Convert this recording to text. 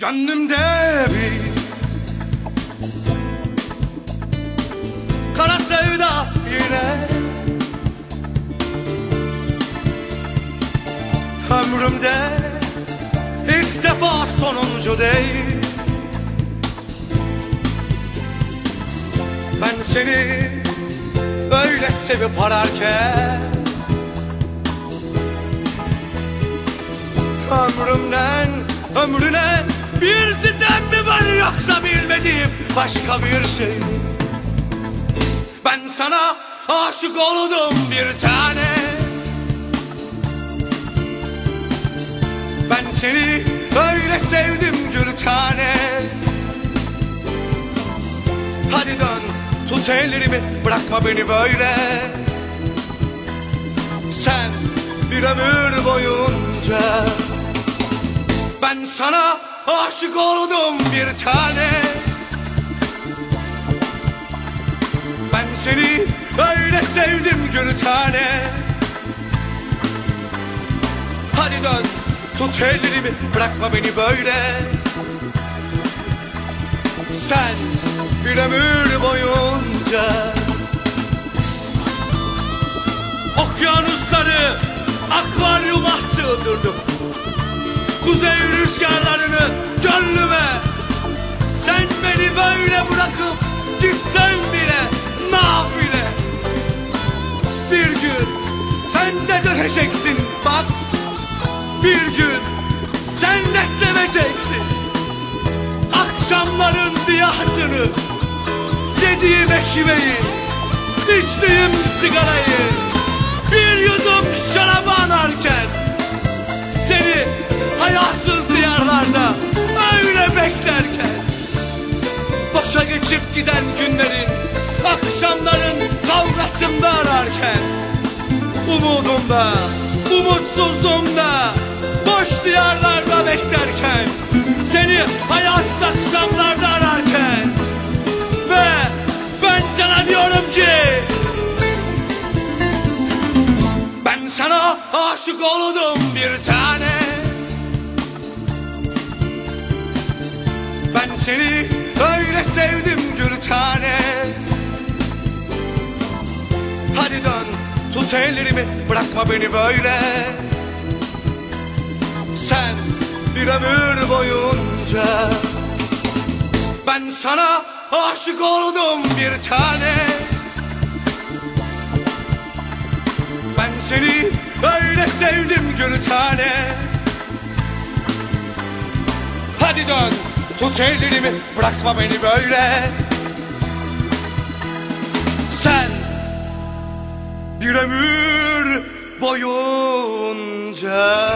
Gönlümde bir kara sevda yine, ömrümde ilk defa sonuncu değil. Ben seni öyle sevip ararken, ömrümden ömrüne bir sitem mi var, yoksa bilmediğim başka bir şey? Ben sana aşık oldum bir tane, ben seni öyle sevdim gül tane. Hadi dön, tut ellerimi, bırakma beni böyle. Sen bir ömür boyunca, ben sana aşık oldum bir tane, ben seni öyle sevdim gül tane. Hadi dön, tut ellerimi, bırakma beni böyle. Sen bir ömür boyunca okyanusları akvaryuma sığdırdım, kuzey rüzgarlarını gönlüme. Sen beni böyle bırakıp gitsen bile nafile, bir gün sen de döneceksin bak, bir gün sen de seveceksin. Akşamların diyasını, yediğim ekmeği, içtiğim sigarayı, bir yudum şarabı anarken, seni hayasız diyarlarda öyle beklerken, boşa geçip giden günlerin, akşamların kavgasında ararken, umudumda, umutsuzluğumda, boş diyarlarda beklerken, seni hayasız akşamlarda ararken, ve ben sana diyorum ki, ben sana aşık oldum bir tane, ben seni öyle sevdim gül tane. Hadi dön, tut ellerimi, bırakma beni böyle. Sen bir ömür boyunca, ben sana aşık oldum bir tane, ben seni öyle sevdim gül tane. Hadi dön, tut ellerimi, bırakma beni böyle. Sen bir ömür boyunca